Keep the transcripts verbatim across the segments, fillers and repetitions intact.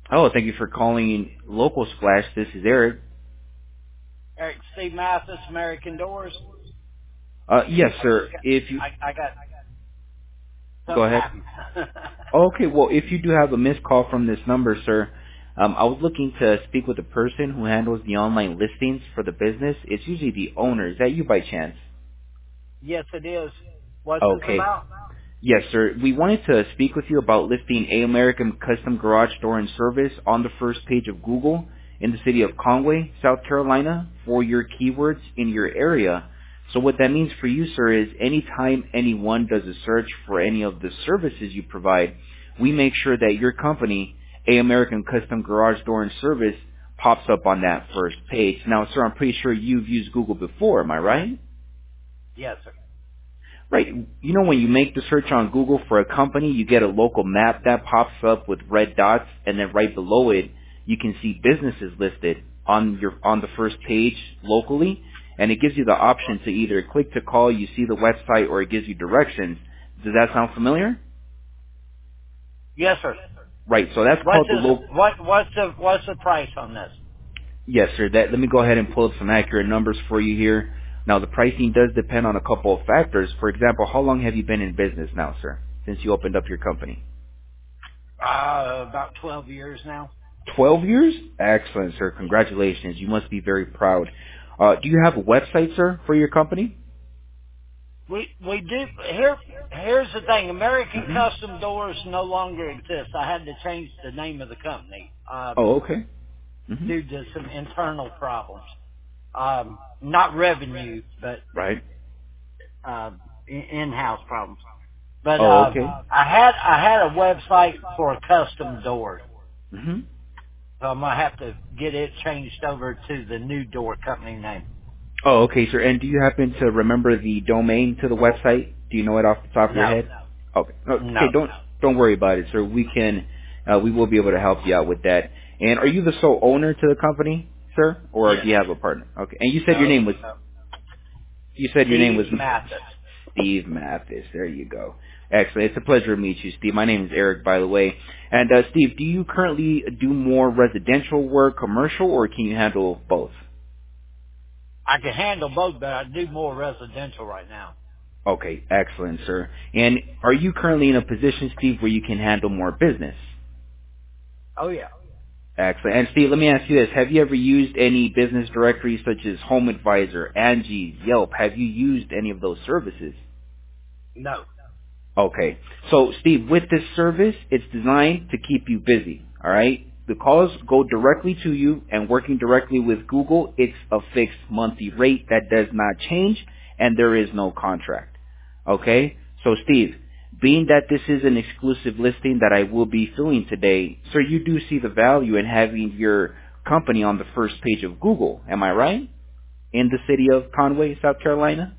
Oh, thank you for calling Local Splash. This is Eric. Eric, Steve Mathis, American Doors. Uh, yes, I just sir. got, If you I, I got go something ahead. happened. Okay, well, if you do have a missed call from this number, sir, um, I was looking to speak with the person who handles the online listings for the business. It's usually the owner. Is that you by chance? Yes, it is. What's this Okay. about? Yes, sir. We wanted to speak with you about listing A American Custom Garage Door and Service on the first page of Google in the city of Conway, South Carolina, for your keywords in your area. So what that means for you, sir, is anytime anyone does a search for any of the services you provide, we make sure that your company, A American Custom Garage Door and Service, pops up on that first page. Now, sir, I'm pretty sure you've used Google before, am I right? Yes, sir. Right. You know when you make the search on Google for a company, you get a local map that pops up with red dots, and then right below it, you can see businesses listed on your on the first page locally, and it gives you the option to either click to call, you see the website, or it gives you directions. Does that sound familiar? Yes, sir. Right. So that's What's called the this? local. What what's the what's the price on this? Yes, sir. That let me go ahead and pull up some accurate numbers for you here. Now the pricing does depend on a couple of factors. For example, how long have you been in business now, sir? Since you opened up your company? Uh, about twelve years now. twelve years? Excellent, sir. Congratulations. You must be very proud. Uh, do you have a website, sir, for your company? We we do here. Here's the thing. American hmm Custom Doors no longer exists. I had to change the name of the company um, Oh, okay. hmm due to some internal problems. Um, not revenue, but Right. uh, in- in-house problems. But Oh, uh, okay. I had I had a website for a custom door, hmm so I'm gonna have to get it changed over to the new door company name. Oh, okay, sir. And do you happen to remember the domain to the website? Do you know it off the top of your No, head? Okay. Okay. no. Don't don't worry about it, sir. We can uh, we will be able to help you out with that. And are you the sole owner to the company, sir, or do Yes. you have a partner? Okay. And you said your No. name was no. you said your name Steve was Mathis. Steve Mathis. There you go. Excellent. It's a pleasure to meet you, Steve. My name is Eric, by the way. And uh, Steve, do you currently do more residential work, commercial, or can you handle both? I can handle both, but I do more residential right now. Okay, excellent, sir. And are you currently in a position, Steve, where you can handle more business? Oh yeah. Excellent. And Steve, let me ask you this. Have you ever used any business directories such as Home Advisor, Angie, Yelp? Have you used any of those services? No. Okay. So, Steve, with this service, it's designed to keep you busy. All right. The calls go directly to you, and working directly with Google, it's a fixed monthly rate that does not change, and there is no contract. Okay. So, Steve, being that this is an exclusive listing that I will be filling today, sir, you do see the value in having your company on the first page of Google. Am I right? In the city of Conway, South Carolina?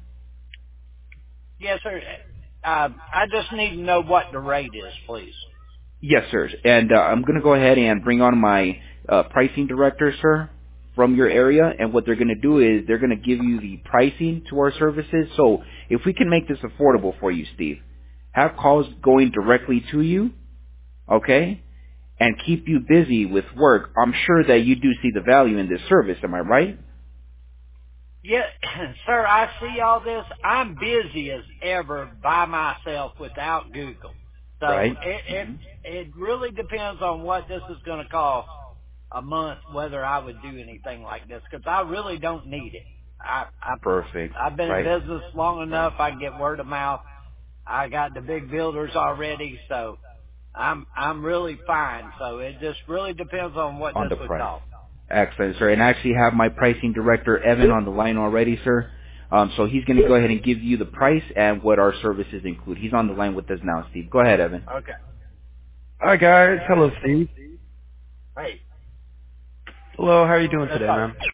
Yes, sir. Uh, I just need to know what the rate is, please. Yes, sir. And uh, I'm going to go ahead and bring on my uh, pricing director, sir, from your area. And what they're going to do is they're going to give you the pricing to our services. So if we can make this affordable for you, Steve, have calls going directly to you, okay, and keep you busy with work, I'm sure that you do see the value in this service. Am I right? Yeah, sir, I see all this. I'm busy as ever by myself without Google. So Right. it it, hmm it really depends on what this is going to cost a month, whether I would do anything like this, because I really don't need it. I, I, Perfect. I've been in Right. business long enough. I can get word of mouth. I got the big builders already, so I'm, I'm really fine. So it just really depends on what On this the would price. cost. Excellent, sir. And I actually have my pricing director, Evan, on the line already, sir. Um, so he's going to go ahead and give you the price and what our services include. He's on the line with us now, Steve. Go ahead, Evan. Okay. Hi guys. Hello, Steve. Hey, Hello. How are you doing let's today, talk. man?